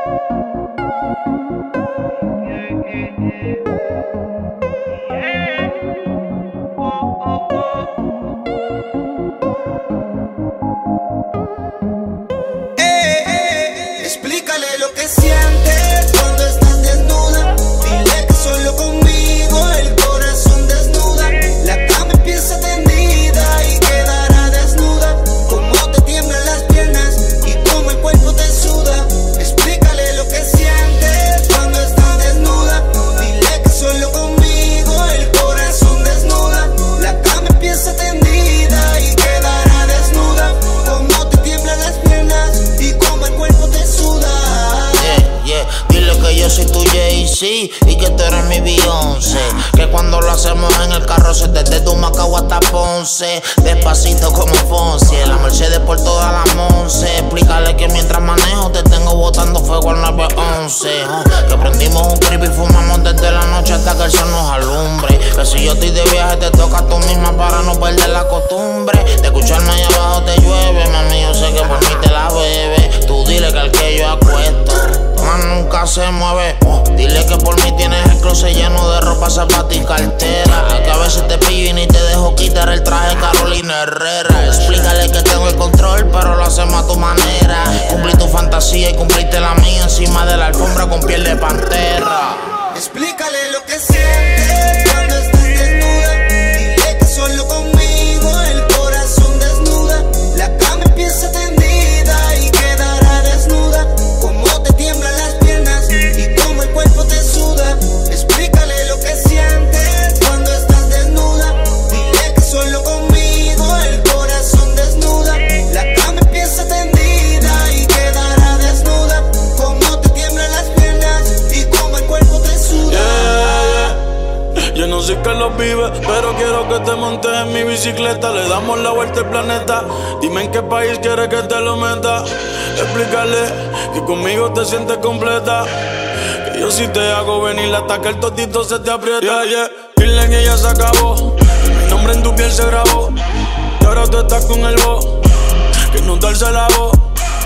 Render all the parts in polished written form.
Explícale lo que sientes cuando estás desnuda. Dile que solo conmigo el corazón desnuda. La cama empieza tendida y quedará desnuda. Cómo te tiemblan las piernas y cómo el cuerpo te suda. Explícale lo que sientes cuando estás desnuda. Dile que solo conmigo el corazón desnuda. La cama empieza tendida y quedará desnuda. Cómo te tiemblan las piernas y cómo el cuerpo te suda. Dile que yo soy tu Jay-Z y que tú eres mi Beyoncé. Que cuando lo hacemos en el carro se desde tu Macao hasta Ponce. Despacito como Fonse, la Mercedes por toda la Monse. Explícale que mientras manejo te tengo botando fuego al 911. Que prendimos un creep y fumamos desde la noche hasta que el sol nos alumbre. Que si yo estoy de viaje te toca tú misma para no perder la costumbre de escucharme allá abajo te llueve. Mami, yo sé que por mí te la bebe. Tú dile que al que yo acuesto más nunca se mueve. Dile que por mí tienes el closet lleno de ropa, zapatos y cartera. Que a veces te pillo y ni te dejo quitar el traje Carolina Herrera. Explícale que tengo el control, pero lo hacemos a tu manera. Cumplí tu fantasía y cumpliste la mía encima de la alfombra con piel de pantera. Explícale lo que sientes cuando estás desnuda. Dile que solo conmigo el corazón desnuda. La cama empieza tendida y quedará desnuda. Cómo te tiemblan las piernas y cómo el cuerpo te suda. Explícale lo que sientes cuando estás desnuda. Dile que solo conmigo el corazón desnuda. La cama empieza tendida y quedará desnuda. Cómo te tiemblan las piernas y cómo el cuerpo te suda. Yo no sé qué los vive, pero quiero que te montes en mi bicicleta. Le damos la vuelta al planeta. Dime en qué país quieres que te lo meta. Explícale que conmigo te sientes completa. Que yo si te hago venir hasta que el totito se te aprieta. Dile que ya se acabó. Mi nombre en tu piel se grabó. Y ahora tú estás con el voz. Que no darse la voz.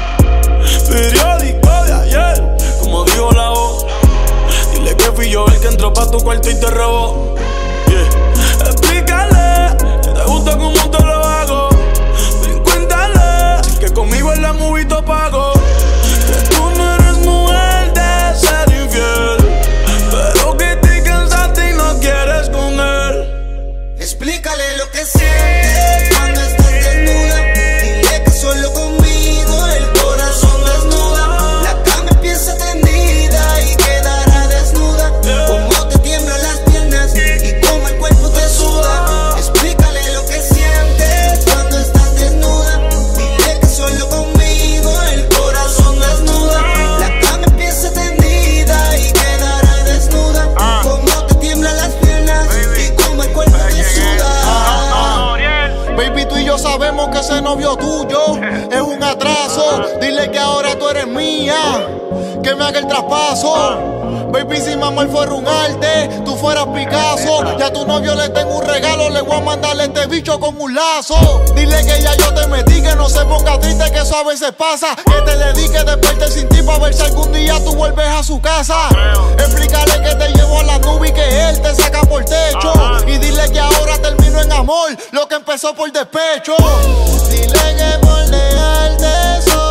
Periódico de ayer, como dijo la voz. Dile que fui yo el que entró pa' tu cuarto y te robó. Explícale que te gusta como te lo hago. Ven, cuéntale que conmigo en la movie te pago. Que tú no eres mujer de ser infiel, pero que te cansaste y no quieres con él. Explícale lo que sientes cuando estás desnuda. Dile que solo conmigo el corazón desnuda. La cama empieza tendida y quedará desnuda. Cómo te tiemblan las piernas y cómo el cuerpo te suda. Explícale lo que sientes cuando estás desnuda. Dile que solo conmigo el corazón desnuda. La cama empieza tendida y quedará desnuda. Cómo te tiemblan las piernas y cómo el cuerpo te suda. Baby, tú y yo sabemos que ese novio tuyo es un atraso. Dile que ahora tú eres mía, que me haga el traspaso. Baby, si mi amor fuera un arte, tú fueras Picasso. Ya a tu novio le tengo un regalo, le voy a mandarle este bicho con un lazo. Dile que ya yo te metí, que no se ponga triste, que eso a veces pasa. Que te dedique, despierte sin ti, pa' ver si algún día tú vuelves a su casa. Explícale que te llevo a la nube y que él te saca por techo. Y dile que ahora termino en amor lo que empezó por despecho. Dile que por dejarte sola